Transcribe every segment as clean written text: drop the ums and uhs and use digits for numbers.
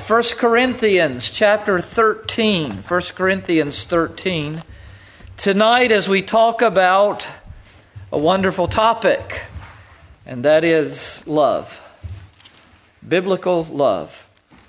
1 Corinthians chapter 13. 1 Corinthians 13. Tonight as we talk about a wonderful topic, and that is love. Biblical love.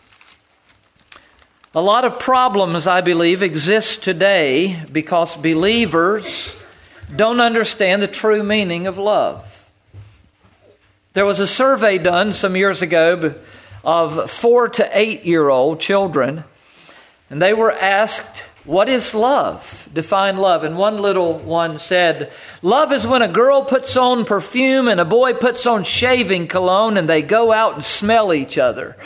A lot of problems, I believe, exist today because believers don't understand the true meaning of love. There was a survey done some years ago of 4 to 8-year-old children, and they were asked, what is love? Define love. And one little one said, love is when a girl puts on perfume and a boy puts on shaving cologne and they go out and smell each other.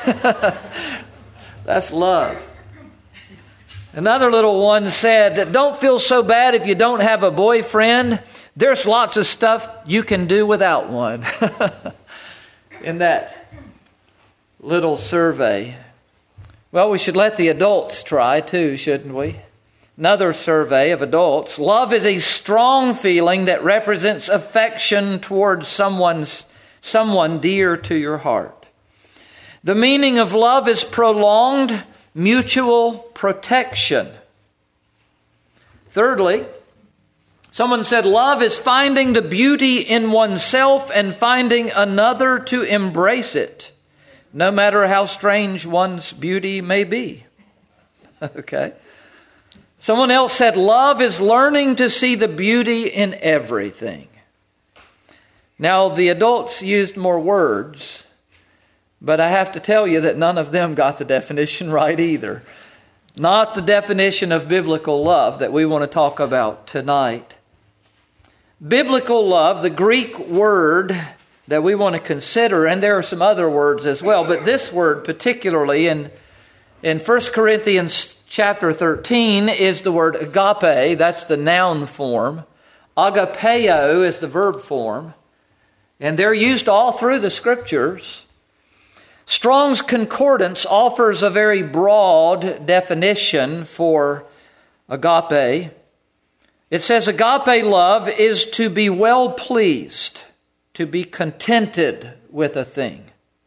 That's love. Another little one said, don't feel so bad if you don't have a boyfriend. There's lots of stuff you can do without one. In that little survey. Well, we should let the adults try too, shouldn't we? Another survey of adults. Love is a strong feeling that represents affection towards someone dear to your heart. The meaning of love is prolonged mutual protection. Thirdly, someone said love is finding the beauty in oneself and finding another to embrace it, no matter how strange one's beauty may be. Okay. Someone else said love is learning to see the beauty in everything. Now, the adults used more words, but I have to tell you that none of them got the definition right either. Not the definition of biblical love that we want to talk about tonight. Biblical love, the Greek word that we want to consider, and there are some other words as well, but this word particularly in 1 Corinthians chapter 13 is the word agape. That's the noun form. Agapeo is the verb form. And they're used all through the Scriptures. Strong's Concordance offers a very broad definition for agape. It says agape love is to be well pleased, to be contented with a thing.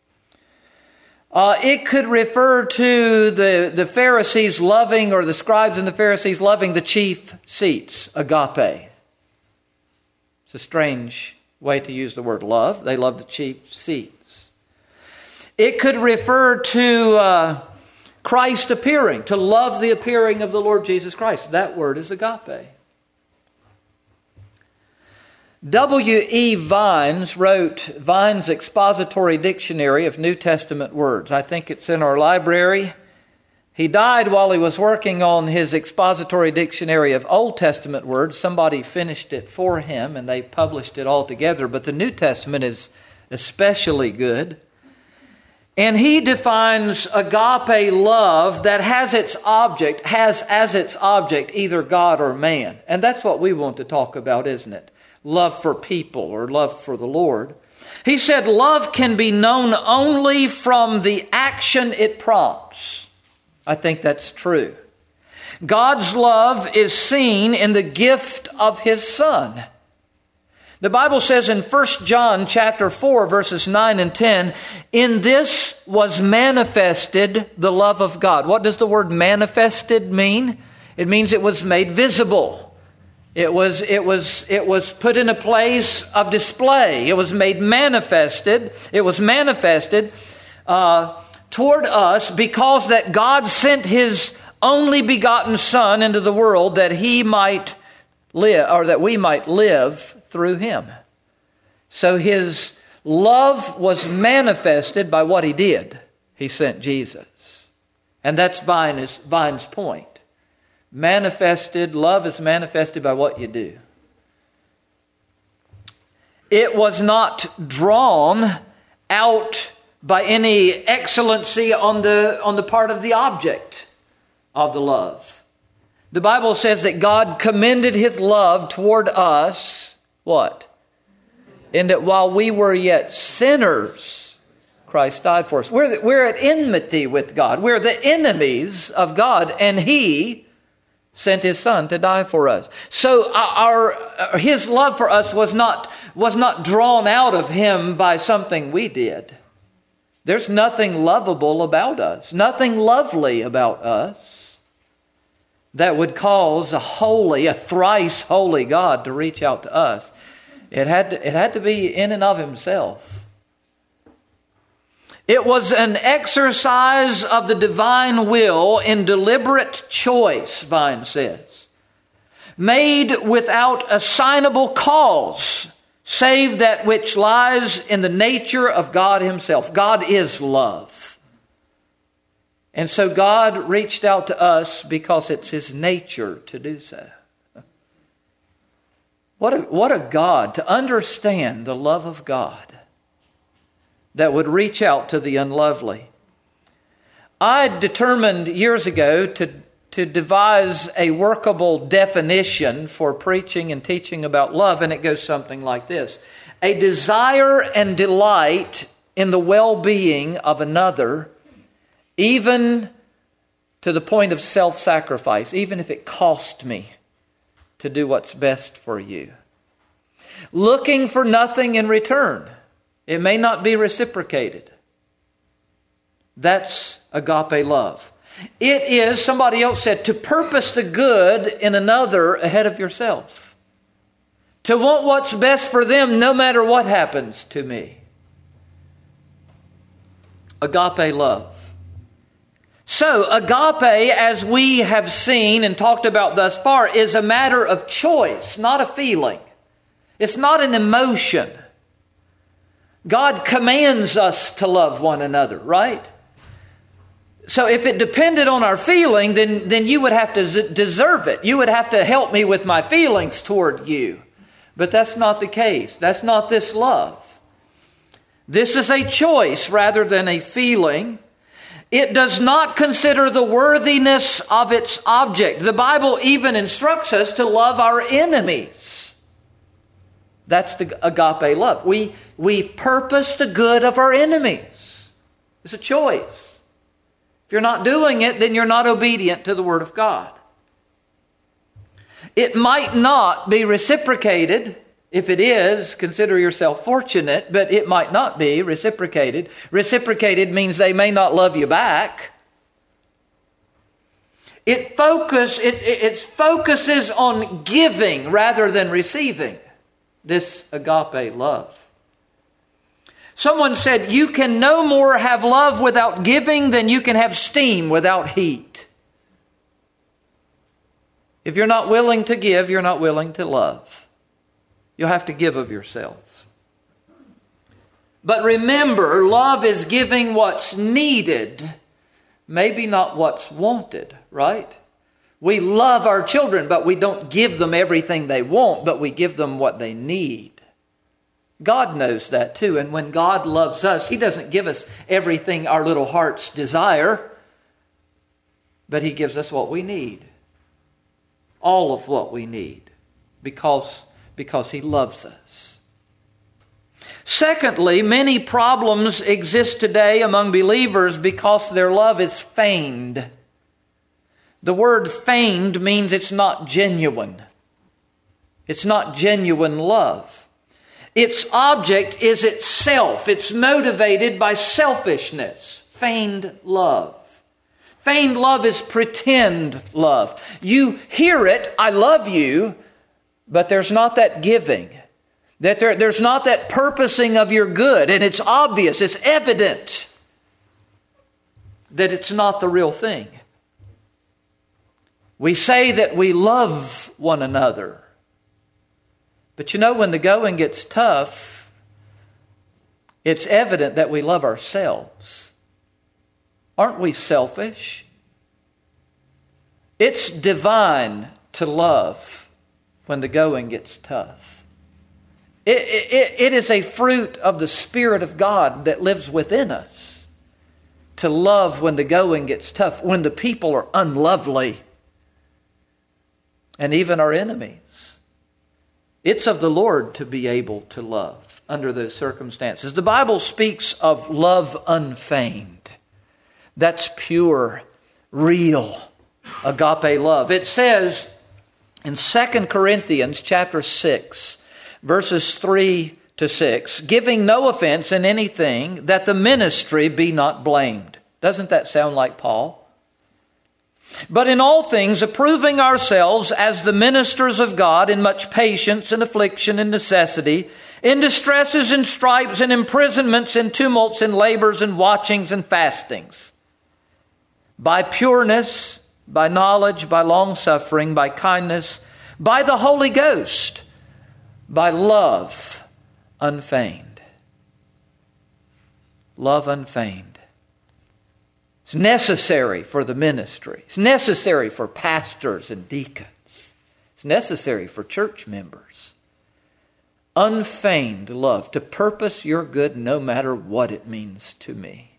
It could refer to the Pharisees loving, or the scribes and the Pharisees loving the chief seats, agape. It's a strange way to use the word love. They love the chief seats. It could refer to Christ appearing, to love the appearing of the Lord Jesus Christ. That word is agape. W.E. Vines wrote Vine's Expository Dictionary of New Testament Words. I think it's in our library. He died while he was working on his Expository Dictionary of Old Testament Words. Somebody finished it for him and they published it all together. But the New Testament is especially good. And he defines agape love that has as its object either God or man. And that's what we want to talk about, isn't it? Love for people or love for the Lord. He said love can be known only from the action it prompts. I think that's true. God's love is seen in the gift of His Son. The Bible says in 1 John chapter 4 verses 9 and 10, in this was manifested the love of God. What does the word manifested mean? It means it was made visible. It was put in a place of display. It was made manifested. It was manifested toward us because that God sent His only begotten Son into the world that He might live, or that we might live through Him. So His love was manifested by what He did. He sent Jesus. And that's Vine's point. Love is manifested by what you do. It was not drawn out by any excellency on the part of the object of the love. The Bible says that God commended His love toward us, what? In that while we were yet sinners, Christ died for us. We're at enmity with God. We're the enemies of God, and He sent His Son to die for us. So His love for us was not drawn out of Him by something we did. There's nothing lovable about us, nothing lovely about us that would cause a thrice holy God to reach out to us. It had to be in and of himself. It was an exercise of the divine will in deliberate choice, Vine says, made without assignable cause, save that which lies in the nature of God himself. God is love. And so God reached out to us because it's his nature to do so. What a God, to understand the love of God that would reach out to the unlovely. I determined years ago to devise a workable definition for preaching and teaching about love, and it goes something like this. A desire and delight in the well-being of another, even to the point of self-sacrifice, even if it cost me to do what's best for you. Looking for nothing in return. It may not be reciprocated. That's agape love. It is, somebody else said, to purpose the good in another ahead of yourself. To want what's best for them no matter what happens to me. Agape love. So, agape, as we have seen and talked about thus far, is a matter of choice, not a feeling. It's not an emotion. God commands us to love one another, right? So if it depended on our feeling, then you would have to deserve it. You would have to help me with my feelings toward you. But that's not the case. That's not this love. This is a choice rather than a feeling. It does not consider the worthiness of its object. The Bible even instructs us to love our enemies. That's the agape love. We purpose the good of our enemies. It's a choice. If you're not doing it, then you're not obedient to the Word of God. It might not be reciprocated. If it is, consider yourself fortunate, but it might not be reciprocated. Reciprocated means they may not love you back. It focuses on giving rather than receiving. This agape love. Someone said, you can no more have love without giving than you can have steam without heat. If you're not willing to give, you're not willing to love. You'll have to give of yourselves. But remember, love is giving what's needed, maybe not what's wanted, right? We love our children, but we don't give them everything they want, but we give them what they need. God knows that too. And when God loves us, He doesn't give us everything our little hearts desire, but He gives us what we need. All of what we need, because He loves us. Secondly, many problems exist today among believers because their love is feigned. The word feigned means it's not genuine. It's not genuine love. Its object is itself. It's motivated by selfishness. Feigned love. Feigned love is pretend love. You hear it, I love you, but there's not that giving. There's not that purposing of your good. And it's obvious, it's evident that it's not the real thing. We say that we love one another. But you know, when the going gets tough, it's evident that we love ourselves. Aren't we selfish? It's divine to love when the going gets tough. It is a fruit of the Spirit of God that lives within us to love when the going gets tough, when the people are unlovely, and even our enemies. It's of the Lord to be able to love under those circumstances. The Bible speaks of love unfeigned. That's pure, real, agape love. It says in 2 Corinthians chapter 6, verses 3 to 6, giving no offense in anything, that the ministry be not blamed. Doesn't that sound like Paul? But in all things, approving ourselves as the ministers of God in much patience and affliction and necessity, in distresses and stripes and imprisonments and tumults and labors and watchings and fastings, by pureness, by knowledge, by long-suffering, by kindness, by the Holy Ghost, by love unfeigned. Love unfeigned. It's necessary for the ministry. It's necessary for pastors and deacons. It's necessary for church members. Unfeigned love, to purpose your good no matter what it means to me.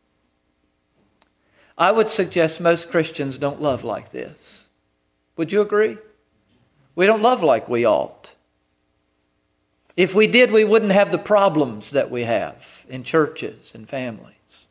I would suggest most Christians don't love like this. Would you agree? We don't love like we ought. If we did, we wouldn't have the problems that we have in churches and families.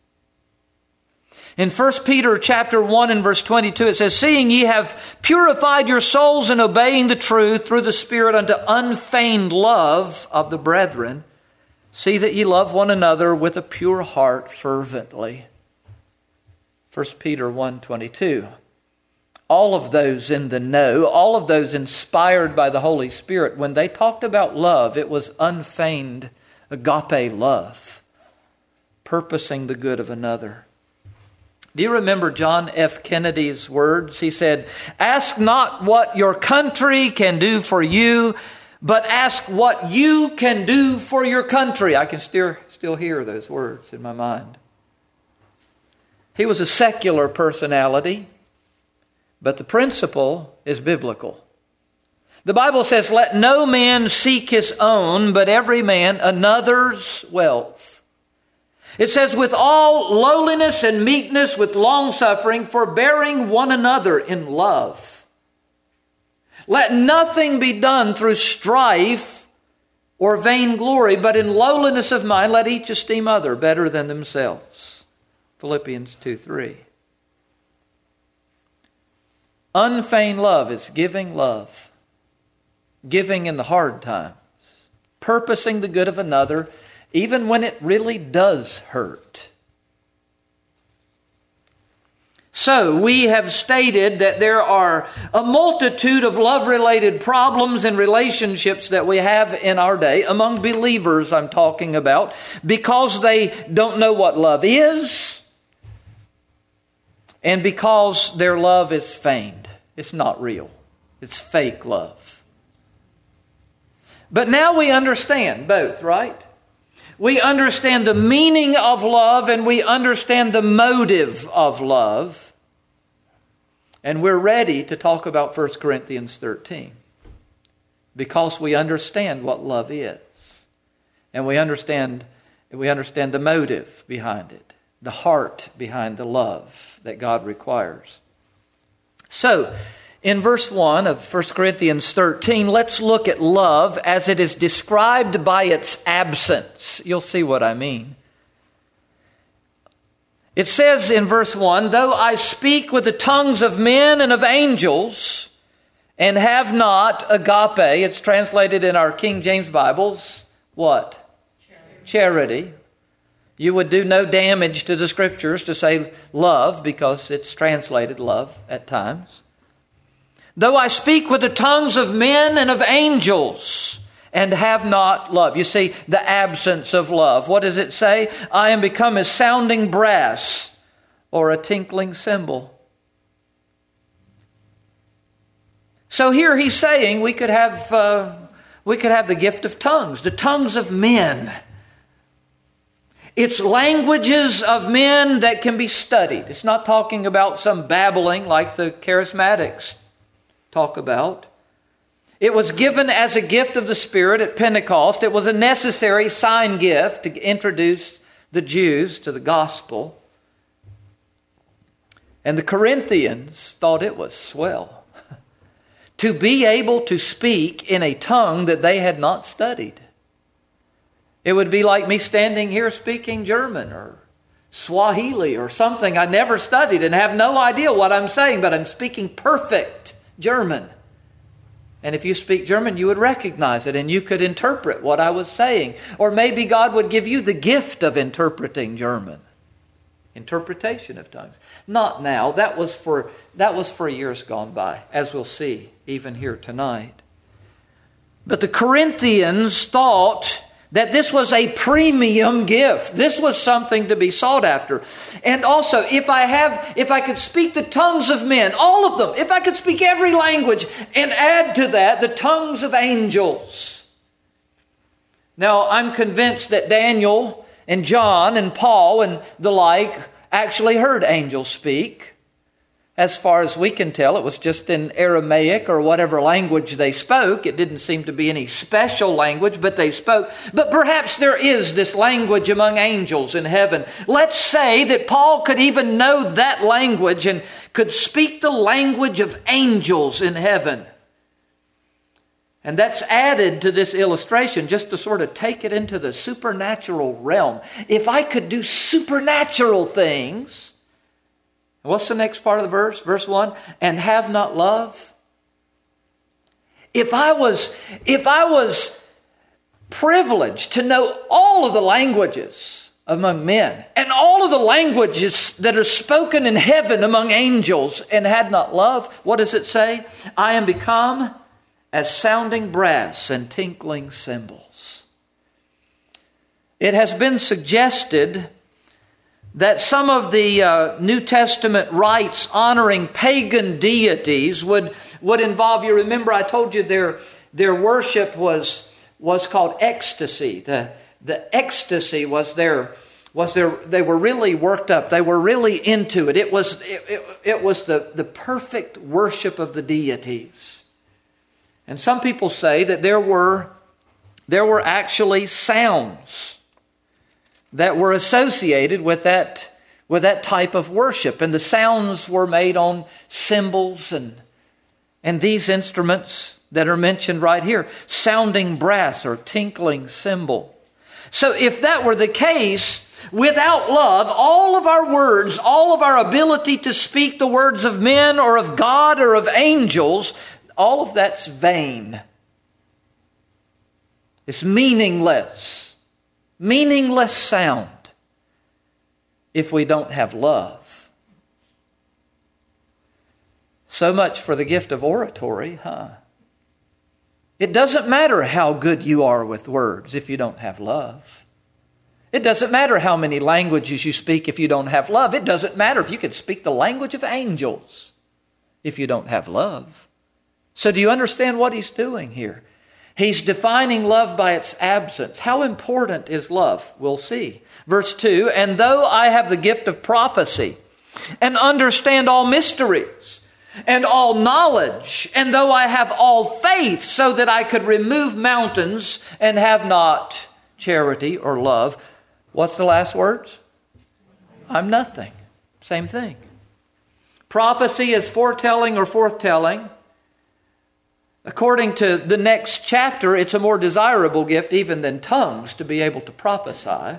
In 1 Peter chapter 1 and verse 22, it says, seeing ye have purified your souls in obeying the truth through the Spirit unto unfeigned love of the brethren, see that ye love one another with a pure heart fervently. 1 Peter 1:22. All of those in the know, all of those inspired by the Holy Spirit, when they talked about love, it was unfeigned agape love, purposing the good of another. Do you remember John F. Kennedy's words? He said, ask not what your country can do for you, but ask what you can do for your country. I can still hear those words in my mind. He was a secular personality, but the principle is biblical. The Bible says, let no man seek his own, but every man another's wealth. It says, with all lowliness and meekness, with long-suffering, forbearing one another in love. Let nothing be done through strife or vainglory, but in lowliness of mind, let each esteem other better than themselves. Philippians 2:3. Unfeigned love is giving love. Giving in the hard times. Purposing the good of another, even when it really does hurt. So, we have stated that there are a multitude of love-related problems and relationships that we have in our day, among believers I'm talking about, because they don't know what love is, and because their love is feigned. It's not real. It's fake love. But now we understand both, right? We understand the meaning of love and we understand the motive of love. And we're ready to talk about 1 Corinthians 13. Because we understand what love is. And we understand the motive behind it. The heart behind the love that God requires. So, in verse 1 of 1 Corinthians 13, let's look at love as it is described by its absence. You'll see what I mean. It says in verse 1, though I speak with the tongues of men and of angels, and have not agape, it's translated in our King James Bibles, what? Charity. You would do no damage to the Scriptures to say love, because it's translated love at times. Though I speak with the tongues of men and of angels and have not love. You see, the absence of love. What does it say? I am become as sounding brass or a tinkling cymbal. So here he's saying we could have the gift of tongues, the tongues of men. It's languages of men that can be studied. It's not talking about some babbling like the charismatics talk about. It was given as a gift of the Spirit at Pentecost. It was a necessary sign gift to introduce the Jews to the gospel. And the Corinthians thought it was swell to be able to speak in a tongue that they had not studied. It would be like me standing here speaking German or Swahili or something I never studied and have no idea what I'm saying, but I'm speaking perfect German. And if you speak German, you would recognize it and you could interpret what I was saying. Or maybe God would give you the gift of interpreting German. Interpretation of tongues. Not now. That was for years gone by, as we'll see even here tonight. But the Corinthians thought that this was a premium gift. This was something to be sought after. And also, if I could speak the tongues of men, all of them, if I could speak every language, and add to that the tongues of angels. Now, I'm convinced that Daniel and John and Paul and the like actually heard angels speak. As far as we can tell, it was just in Aramaic or whatever language they spoke. It didn't seem to be any special language, but they spoke. But perhaps there is this language among angels in heaven. Let's say that Paul could even know that language and could speak the language of angels in heaven. And that's added to this illustration just to sort of take it into the supernatural realm. If I could do supernatural things... What's the next part of the verse? Verse 1, and have not love. If I was privileged to know all of the languages among men and all of the languages that are spoken in heaven among angels and had not love, what does it say? I am become as sounding brass and tinkling cymbals. It has been suggested that some of the New Testament rites honoring pagan deities would involve, you remember I told you their worship was called ecstasy. The ecstasy was their they were really worked up. They were really into it. It was the perfect worship of the deities. And some people say that there were actually sounds that were associated with that type of worship. And the sounds were made on cymbals and these instruments that are mentioned right here, sounding brass or tinkling cymbal. So if that were the case, without love, all of our words, all of our ability to speak the words of men or of God or of angels, all of that's vain. It's meaningless. Meaningless sound if we don't have love. So much for the gift of oratory, huh? It doesn't matter how good you are with words if you don't have love. It doesn't matter how many languages you speak if you don't have love. It doesn't matter if you could speak the language of angels if you don't have love. So do you understand what he's doing here? He's defining love by its absence. How important is love? We'll see. Verse 2, and though I have the gift of prophecy and understand all mysteries and all knowledge, and though I have all faith so that I could remove mountains and have not charity or love, what's the last words? I'm nothing. Same thing. Prophecy is foretelling or forthtelling. According to the next chapter, it's a more desirable gift even than tongues to be able to prophesy.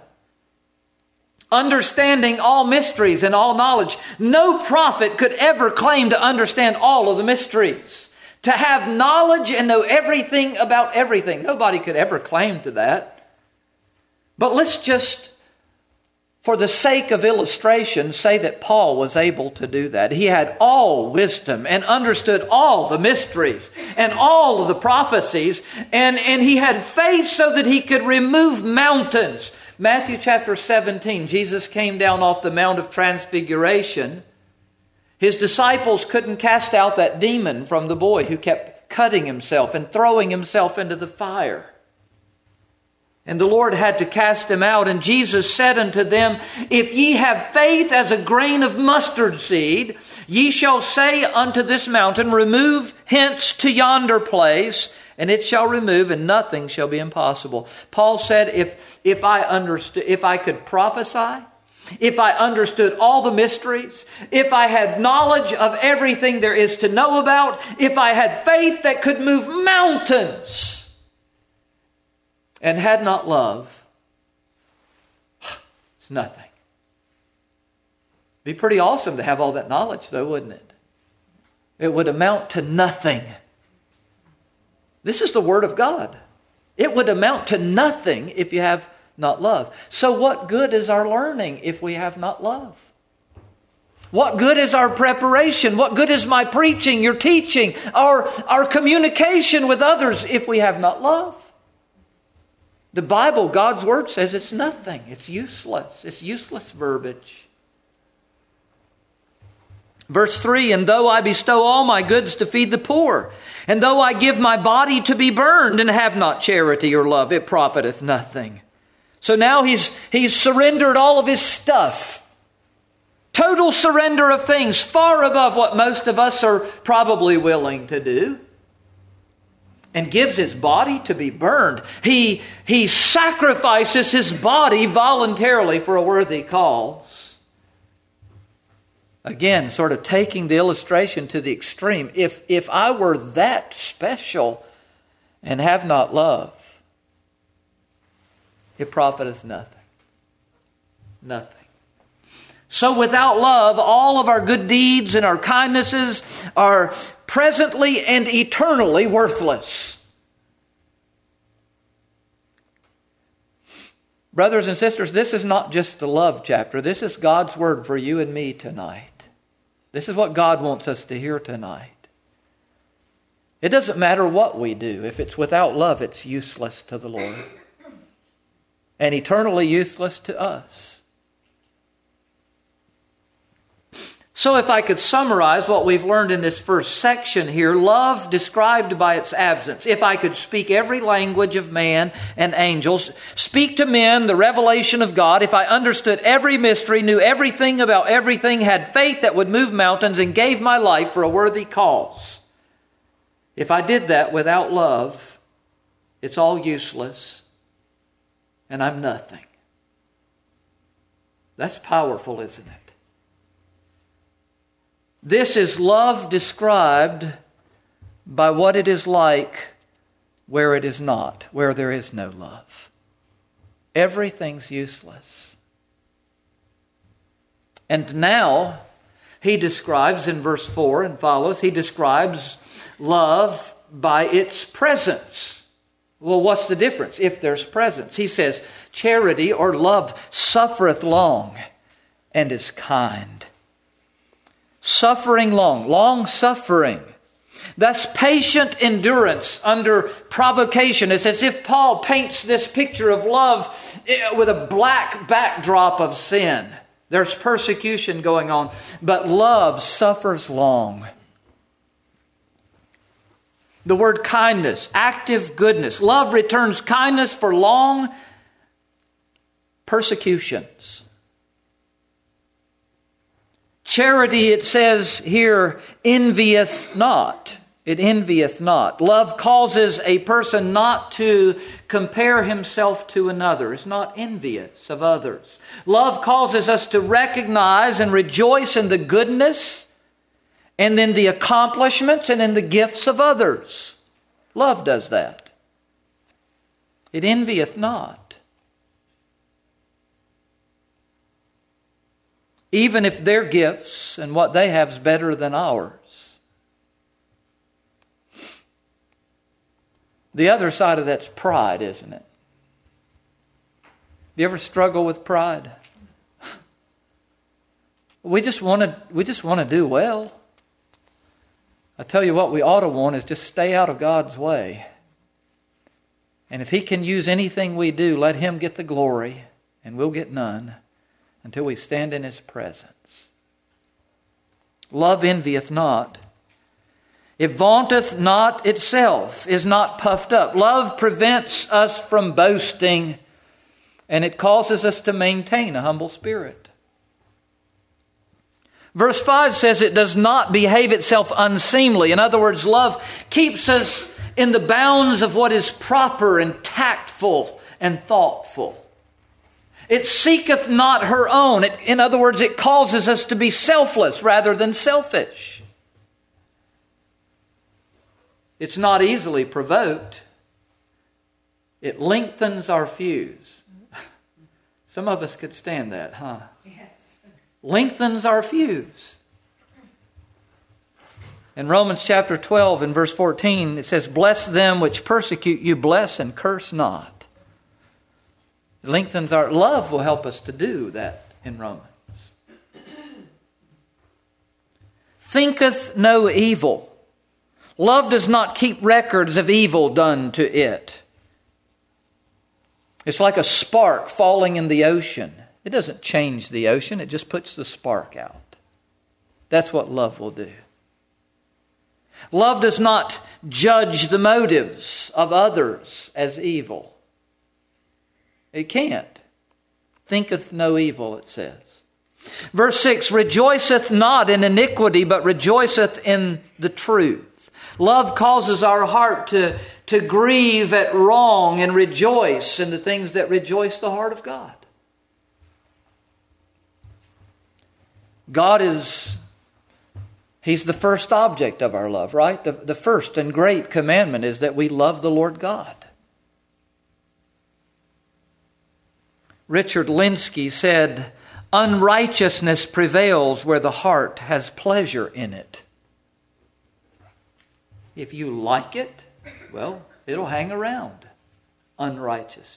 Understanding all mysteries and all knowledge. No prophet could ever claim to understand all of the mysteries. To have knowledge and know everything about everything. Nobody could ever claim to that. But let's just, for the sake of illustration, say that Paul was able to do that. He had all wisdom and understood all the mysteries and all of the prophecies. And he had faith so that he could remove mountains. Matthew chapter 17, Jesus came down off the Mount of Transfiguration. His disciples couldn't cast out that demon from the boy who kept cutting himself and throwing himself into the fire. And the Lord had to cast him out. And Jesus said unto them, if ye have faith as a grain of mustard seed, ye shall say unto this mountain, remove hence to yonder place, and it shall remove, and nothing shall be impossible. Paul said, if I could prophesy, if I understood all the mysteries, if I had knowledge of everything there is to know about, if I had faith that could move mountains, and had not love, it's nothing. Be pretty awesome to have all that knowledge, though, wouldn't it? It would amount to nothing This is the Word of God. It would amount to nothing if you have not love. So what good is our learning if we have not love? What good is our preparation? What good is my preaching, your teaching, our communication with others if we have not love? The Bible, God's Word, says it's nothing. It's useless. It's useless verbiage. Verse 3, and though I bestow all my goods to feed the poor, and though I give my body to be burned and have not charity or love, it profiteth nothing. So now he's surrendered all of his stuff. Total surrender of things, far above what most of us are probably willing to do. And gives his body to be burned. He sacrifices his body voluntarily for a worthy cause. Again, sort of taking the illustration to the extreme. If I were that special and have not love, it profiteth nothing. Nothing. So without love, all of our good deeds and our kindnesses are presently and eternally worthless. Brothers and sisters, this is not just the love chapter. This is God's word for you and me tonight. This is what God wants us to hear tonight. It doesn't matter what we do. If it's without love, it's useless to the Lord. And eternally useless to us. So if I could summarize what we've learned in this first section here, love described by its absence. If I could speak every language of man and angels, speak to men the revelation of God, if I understood every mystery, knew everything about everything, had faith that would move mountains, and gave my life for a worthy cause. If I did that without love, it's all useless, and I'm nothing. That's powerful, isn't it? This is love described by what it is like where it is not, where there is no love. Everything's useless. And now, he describes in verse 4 and follows, he describes love by its presence. Well, what's the difference if there's presence? He says, charity or love suffereth long and is kind. Suffering long suffering. That's patient endurance under provocation. It's as if Paul paints this picture of love with a black backdrop of sin. There's persecution going on, but love suffers long. The word kindness, active goodness. Love returns kindness for long persecutions. Charity, it says here, envieth not. It envieth not. Love causes a person not to compare himself to another. It's not envious of others. Love causes us to recognize and rejoice in the goodness and in the accomplishments and in the gifts of others. Love does that. It envieth not. Even if their gifts and what they have is better than ours. The other side of that's pride, isn't it? Do you ever struggle with pride? We just want to do well. I tell you what we ought to want is just stay out of God's way. And if He can use anything we do, let Him get the glory and we'll get none. Until we stand in His presence. Love envieth not. It vaunteth not itself, is not puffed up. Love prevents us from boasting, and it causes us to maintain a humble spirit. Verse 5 says it does not behave itself unseemly. In other words, love keeps us in the bounds of what is proper and tactful and thoughtful. It seeketh not her own. In other words, it causes us to be selfless rather than selfish. It's not easily provoked. It lengthens our fuse. Some of us could stand that, huh? Yes. Lengthens our fuse. In Romans chapter 12 and verse 14, it says, "Bless them which persecute you, bless and curse not." It lengthens our love will help us to do that in Romans. Thinketh no evil. Love does not keep records of evil done to it. It's like a spark falling in the ocean. It doesn't change the ocean, it just puts the spark out. That's what love will do. Love does not judge the motives of others as evil. It can't. Thinketh no evil, it says. Verse 6, "Rejoiceth not in iniquity, but rejoiceth in the truth." Love causes our heart to grieve at wrong and rejoice in the things that rejoice the heart of God. He's the first object of our love, right? The first and great commandment is that we love the Lord God. Richard Linsky said, "Unrighteousness prevails where the heart has pleasure in it." If you like it, well, it'll hang around. Unrighteousness.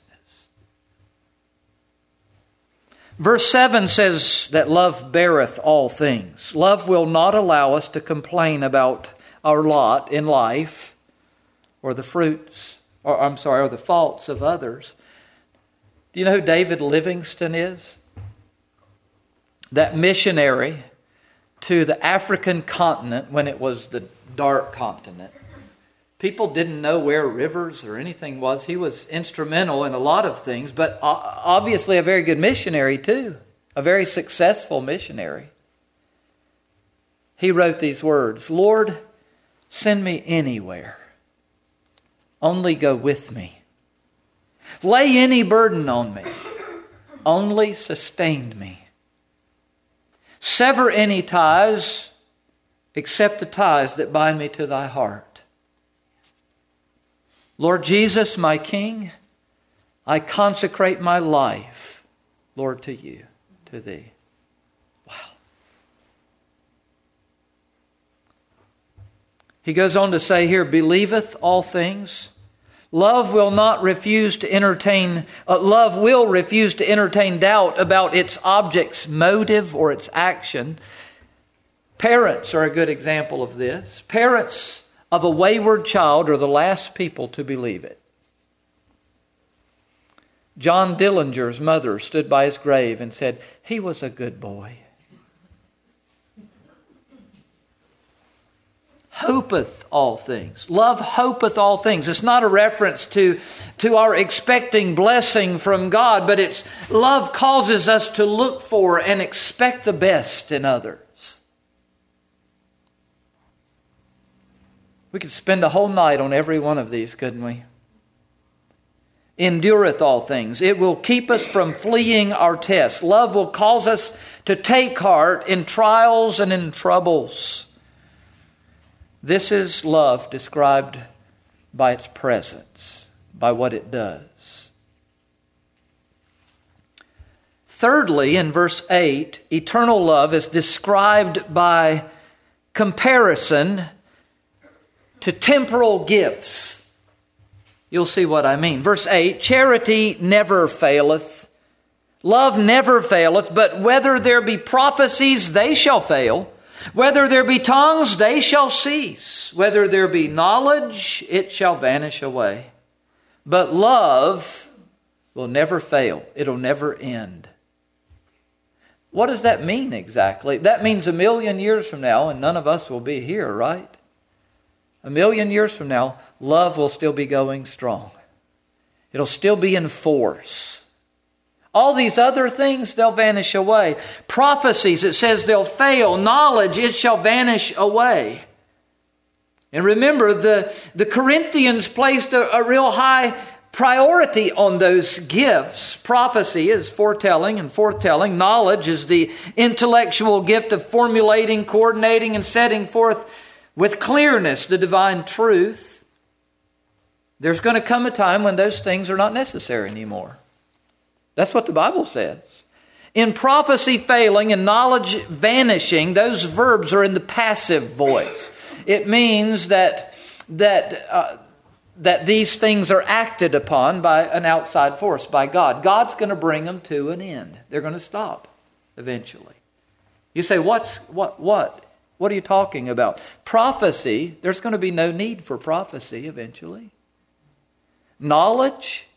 Verse 7 says that love beareth all things. Love will not allow us to complain about our lot in life or the the faults of others. Do you know who David Livingstone is? That missionary to the African continent when it was the dark continent. People didn't know where rivers or anything was. He was instrumental in a lot of things, but obviously a very good missionary too. A very successful missionary. He wrote these words, "Lord, send me anywhere. Only go with me. Lay any burden on me. Only sustain me. Sever any ties except the ties that bind me to thy heart. Lord Jesus, my King, I consecrate my life, Lord, to you, to thee." Wow. He goes on to say here, "Believeth all things." Love will refuse to entertain doubt about its object's motive or its action. Parents are a good example of this. Parents of a wayward child are the last people to believe it. John Dillinger's mother stood by his grave and said, "He was a good boy." Hopeth all things. Love hopeth all things. It's not a reference to our expecting blessing from God, but it's love causes us to look for and expect the best in others. We could spend a whole night on every one of these, couldn't we? Endureth all things. It will keep us from fleeing our tests. Love will cause us to take heart in trials and in troubles. This is love described by its presence, by what it does. Thirdly, in verse 8, eternal love is described by comparison to temporal gifts. You'll see what I mean. Verse 8, "Charity never faileth, love never faileth, but whether there be prophecies, they shall fail. Whether there be tongues, they shall cease. Whether there be knowledge, it shall vanish away. But love will never fail. It'll never end." What does that mean exactly? That means 1,000,000 years from now, and none of us will be here, right? 1,000,000 years from now, love will still be going strong. It'll still be in force. All these other things, they'll vanish away. Prophecies, it says they'll fail. Knowledge, it shall vanish away. And remember, the Corinthians placed a real high priority on those gifts. Prophecy is foretelling and forthtelling. Knowledge is the intellectual gift of formulating, coordinating, and setting forth with clearness the divine truth. There's going to come a time when those things are not necessary anymore. That's what the Bible says. In prophecy failing and knowledge vanishing, those verbs are in the passive voice. It means that these things are acted upon by an outside force, by God. God's going to bring them to an end. They're going to stop eventually. You say, what are you talking about? Prophecy, there's going to be no need for prophecy eventually. Knowledge,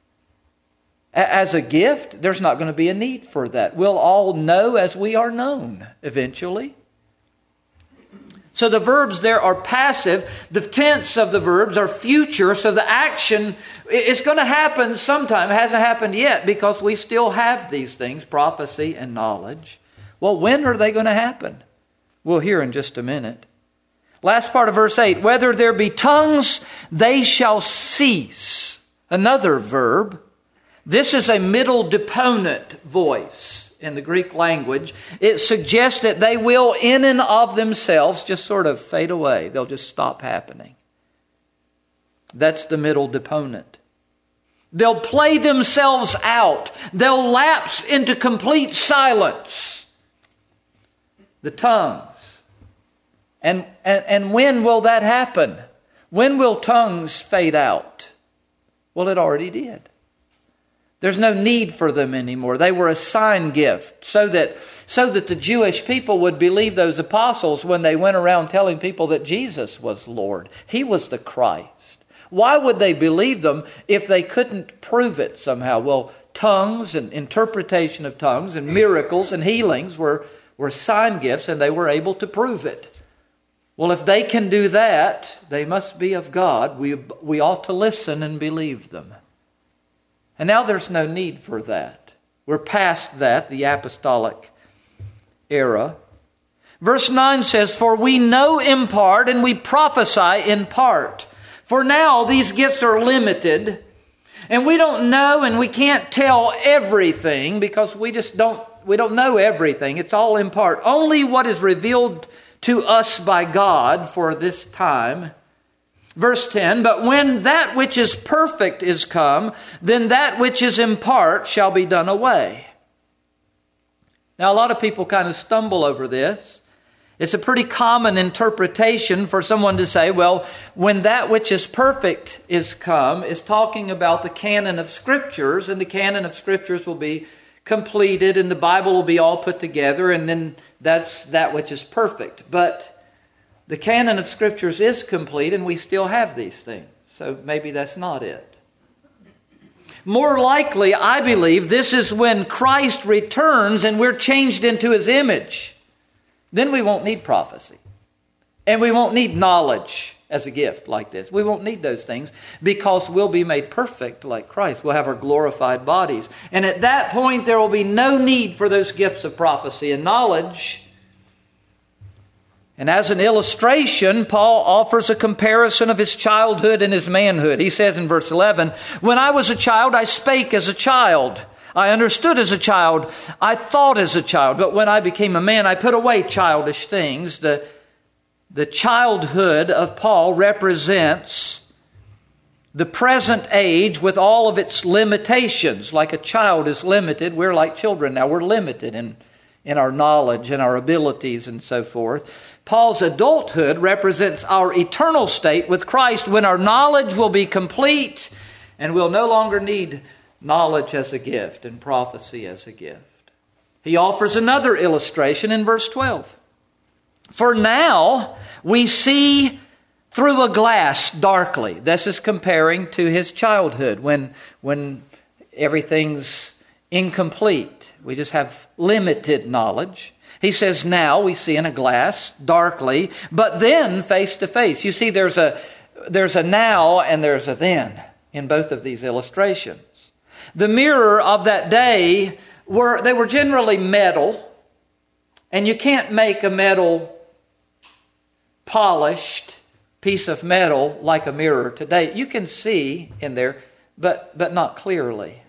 as a gift, there's not going to be a need for that. We'll all know as we are known eventually. So the verbs there are passive. The tense of the verbs are future. So the action is going to happen sometime. It hasn't happened yet because we still have these things, prophecy and knowledge. Well, when are they going to happen? We'll hear in just a minute. Last part of verse 8. Whether there be tongues, they shall cease. Another verb. This is a middle deponent voice in the Greek language. It suggests that they will, in and of themselves, just sort of fade away. They'll just stop happening. That's the middle deponent. They'll play themselves out. They'll lapse into complete silence. The tongues. And when will that happen? When will tongues fade out? Well, it already did. There's no need for them anymore. They were a sign gift so that the Jewish people would believe those apostles when they went around telling people that Jesus was Lord. He was the Christ. Why would they believe them if they couldn't prove it somehow? Well, tongues and interpretation of tongues and miracles and healings were sign gifts, and they were able to prove it. Well, if they can do that, they must be of God. We ought to listen and believe them. And now there's no need for that. We're past that, the apostolic era. Verse 9 says, For we know in part and we prophesy in part. For now these gifts are limited, and we don't know and we can't tell everything because we don't know everything. It's all in part. Only what is revealed to us by God for this time. Verse 10, But when that which is perfect is come, then that which is in part shall be done away. Now, a lot of people kind of stumble over this. It's a pretty common interpretation for someone to say, well, when that which is perfect is come, is talking about the canon of Scriptures, and the canon of Scriptures will be completed, and the Bible will be all put together, and then that's that which is perfect. But the canon of Scriptures is complete, and we still have these things. So maybe that's not it. More likely, I believe, this is when Christ returns and we're changed into His image. Then we won't need prophecy. And we won't need knowledge as a gift like this. We won't need those things because we'll be made perfect like Christ. We'll have our glorified bodies. And at that point, there will be no need for those gifts of prophecy and knowledge. And as an illustration, Paul offers a comparison of his childhood and his manhood. He says in verse 11, When I was a child, I spake as a child. I understood as a child. I thought as a child. But when I became a man, I put away childish things. The childhood of Paul represents the present age with all of its limitations. Like a child is limited, we're like children now. We're limited in our knowledge and our abilities and so forth. Paul's adulthood represents our eternal state with Christ when our knowledge will be complete and we'll no longer need knowledge as a gift and prophecy as a gift. He offers another illustration in verse 12. For now we see through a glass darkly. This is comparing to his childhood when everything's incomplete. We just have limited knowledge. He says now we see in a glass darkly, but then face to face. You see there's a now and there's a then in both of these illustrations. The mirror of that day were generally metal, and you can't make a metal polished piece of metal like a mirror today. You can see in there, but not clearly.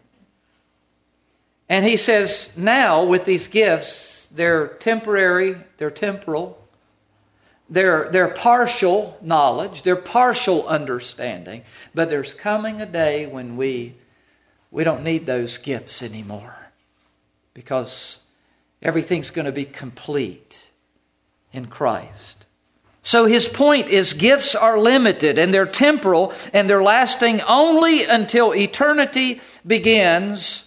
And he says now with these gifts, they're temporary, they're temporal, they're partial knowledge, they're partial understanding, but there's coming a day when we don't need those gifts anymore because everything's going to be complete in Christ. So his point is gifts are limited and they're temporal and they're lasting only until eternity begins.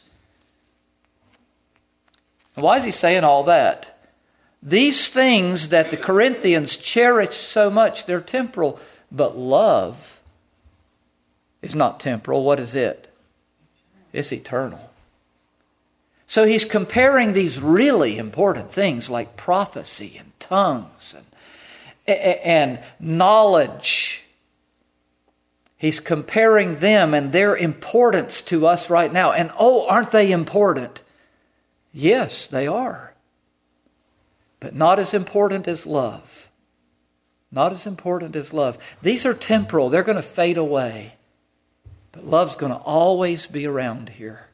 Why is he saying all that? These things that the Corinthians cherish so much, they're temporal, but love is not temporal. What is it? It's eternal. So he's comparing these really important things like prophecy and tongues and knowledge. He's comparing them and their importance to us right now. And aren't they important? Yes, they are. But not as important as love. Not as important as love. These are temporal. They're going to fade away. But love's going to always be around here.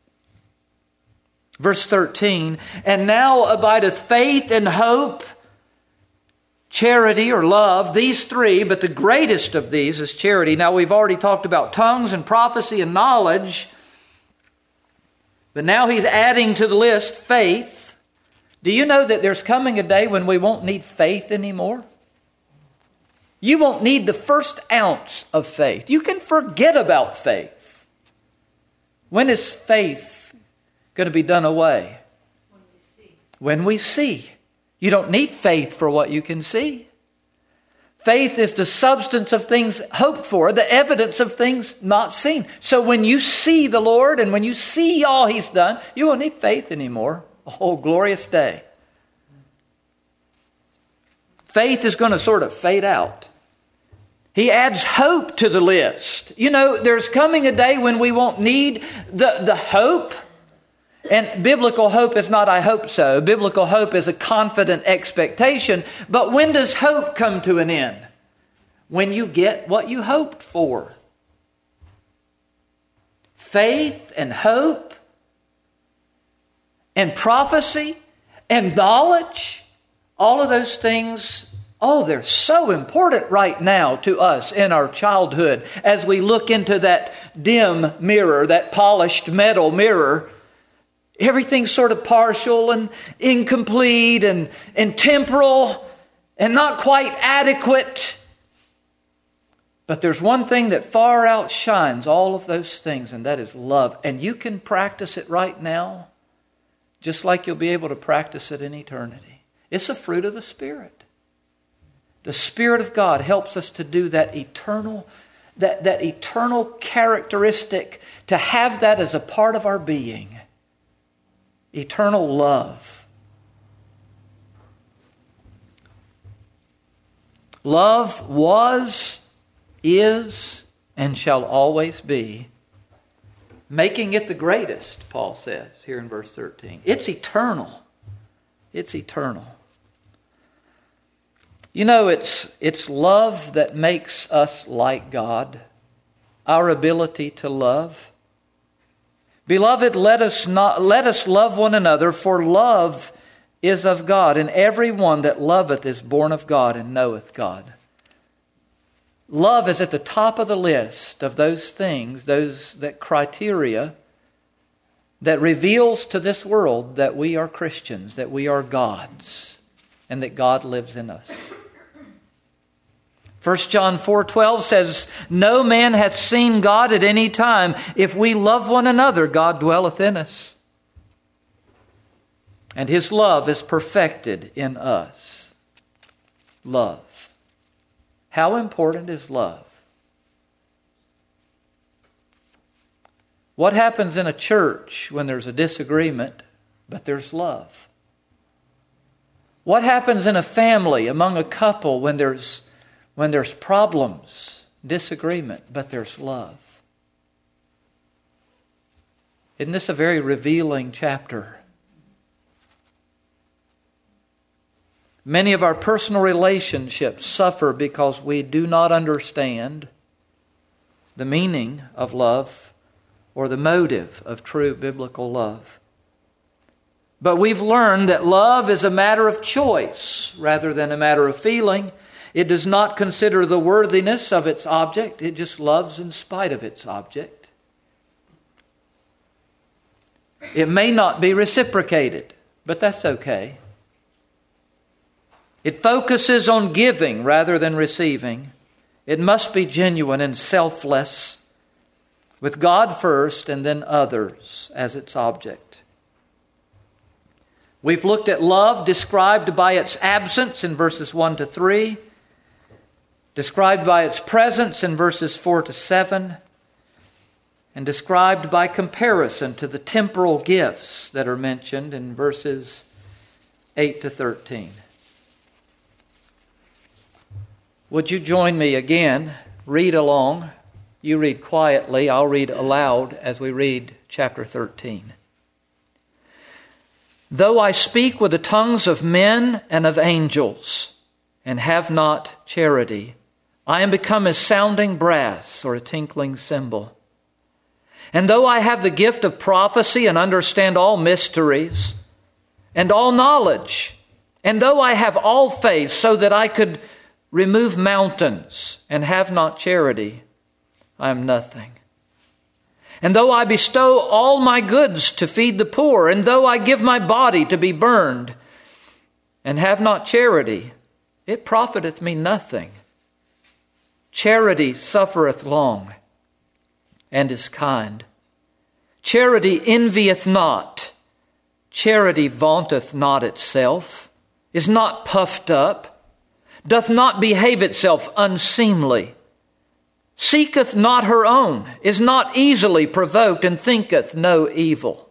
Verse 13, and now abideth faith and hope, charity or love, these three, but the greatest of these is charity. Now we've already talked about tongues and prophecy and knowledge, but now he's adding to the list faith. Do you know that there's coming a day when we won't need faith anymore? You won't need the first ounce of faith. You can forget about faith. When is faith going to be done away? When we see. You don't need faith for what you can see. Faith is the substance of things hoped for, the evidence of things not seen. So when you see the Lord and when you see all He's done, you won't need faith anymore. Oh, glorious day. Faith is going to sort of fade out. He adds hope to the list. You know, there's coming a day when we won't need the hope. And biblical hope is not I hope so. Biblical hope is a confident expectation. But when does hope come to an end? When you get what you hoped for. Faith and hope and prophecy and knowledge, all of those things, they're so important right now to us in our childhood as we look into that dim mirror, that polished metal mirror. Everything's sort of partial and incomplete and temporal and not quite adequate. But there's one thing that far outshines all of those things, and that is love. And you can practice it right now, just like you'll be able to practice it in eternity. It's a fruit of the Spirit. The Spirit of God helps us to do that eternal characteristic, to have that as a part of our being. Eternal love. Love was, is, and shall always be, making it the greatest, Paul says here in verse 13. It's eternal. It's eternal. You know, it's love that makes us like God. Our ability to love. Beloved, let us love one another, for love is of God, and every one that loveth is born of God and knoweth God. Love is at the top of the list of those things, that criteria that reveals to this world that we are Christians, that we are God's, and that God lives in us. 1 John 4:12 says, no man hath seen God at any time. If we love one another, God dwelleth in us. And His love is perfected in us. Love. How important is love? What happens in a church when there's a disagreement, but there's love? What happens in a family, among a couple, when there's problems, disagreement, but there's love? Isn't this a very revealing chapter? Many of our personal relationships suffer because we do not understand the meaning of love or the motive of true biblical love. But we've learned that love is a matter of choice rather than a matter of feeling. It does not consider the worthiness of its object. It just loves in spite of its object. It may not be reciprocated, but that's okay. It focuses on giving rather than receiving. It must be genuine and selfless, with God first and then others as its object. We've looked at love described by its absence in verses 1 to 3, described by its presence in verses 4 to 7, and described by comparison to the temporal gifts that are mentioned in verses 8 to 13. Would you join me again? Read along. You read quietly. I'll read aloud as we read chapter 13. Though I speak with the tongues of men and of angels, and have not charity, I am become as sounding brass or a tinkling cymbal. And though I have the gift of prophecy and understand all mysteries and all knowledge, and though I have all faith so that I could remove mountains and have not charity, I am nothing. And though I bestow all my goods to feed the poor, and though I give my body to be burned and have not charity, it profiteth me nothing. Charity suffereth long and is kind. Charity envieth not. Charity vaunteth not itself, is not puffed up, doth not behave itself unseemly, seeketh not her own, is not easily provoked, and thinketh no evil.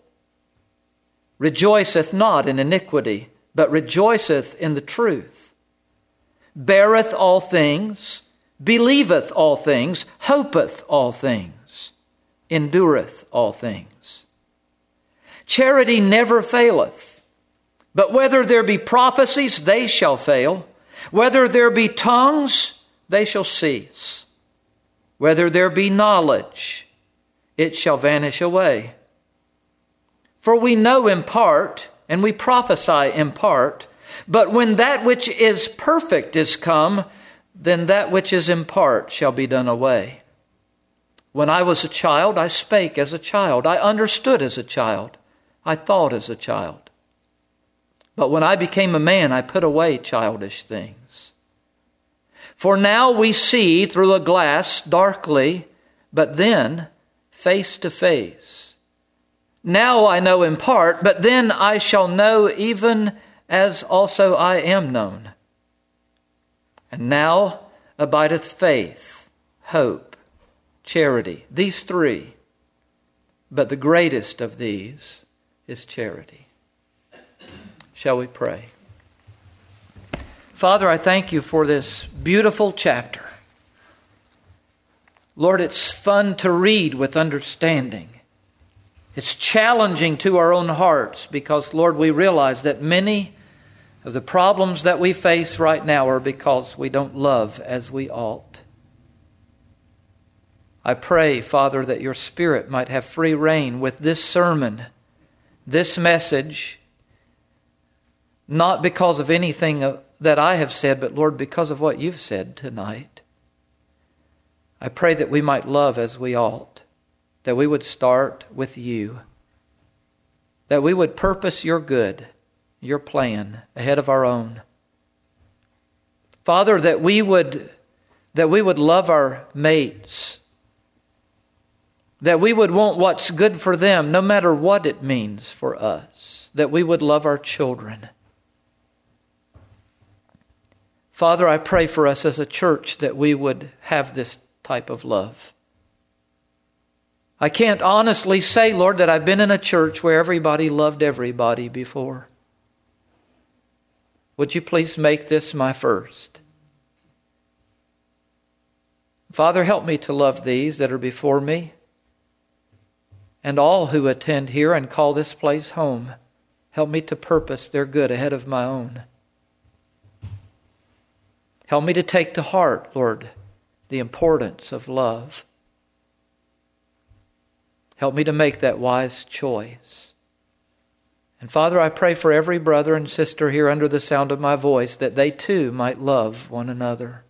Rejoiceth not in iniquity, but rejoiceth in the truth. Beareth all things, believeth all things, hopeth all things, endureth all things. Charity never faileth, but whether there be prophecies, they shall fail. Whether there be tongues, they shall cease. Whether there be knowledge, it shall vanish away. For we know in part, and we prophesy in part, but when that which is perfect is come, then that which is in part shall be done away. When I was a child, I spake as a child. I understood as a child. I thought as a child. But when I became a man, I put away childish things. For now we see through a glass darkly, but then face to face. Now I know in part, but then I shall know even as also I am known. And now abideth faith, hope, charity. These three. But the greatest of these is charity. Shall we pray? Father, I thank you for this beautiful chapter. Lord, it's fun to read with understanding. It's challenging to our own hearts because, Lord, we realize that many of the problems that we face right now are because we don't love as we ought. I pray, Father, that your Spirit might have free reign with this sermon, this message, not because of anything that I have said, but Lord, because of what you've said tonight. I pray that we might love as we ought, that we would start with you, that we would purpose your good, your plan ahead of our own. Father, that we would love our mates, that we would want what's good for them, no matter what it means for us, that we would love our children. Father, I pray for us as a church that we would have this type of love. I can't honestly say, Lord, that I've been in a church where everybody loved everybody before. Would you please make this my first? Father, help me to love these that are before me and all who attend here and call this place home. Help me to purpose their good ahead of my own. Help me to take to heart, Lord, the importance of love. Help me to make that wise choice. And Father, I pray for every brother and sister here under the sound of my voice that they too might love one another.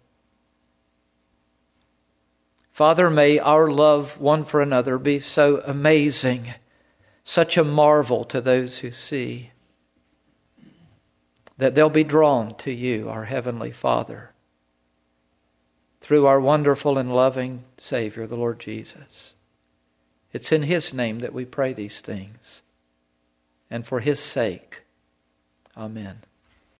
Father, may our love one for another be so amazing, such a marvel to those who see. that they'll be drawn to you, our Heavenly Father, through our wonderful and loving Savior, the Lord Jesus. It's in His name that we pray these things, and for His sake. Amen.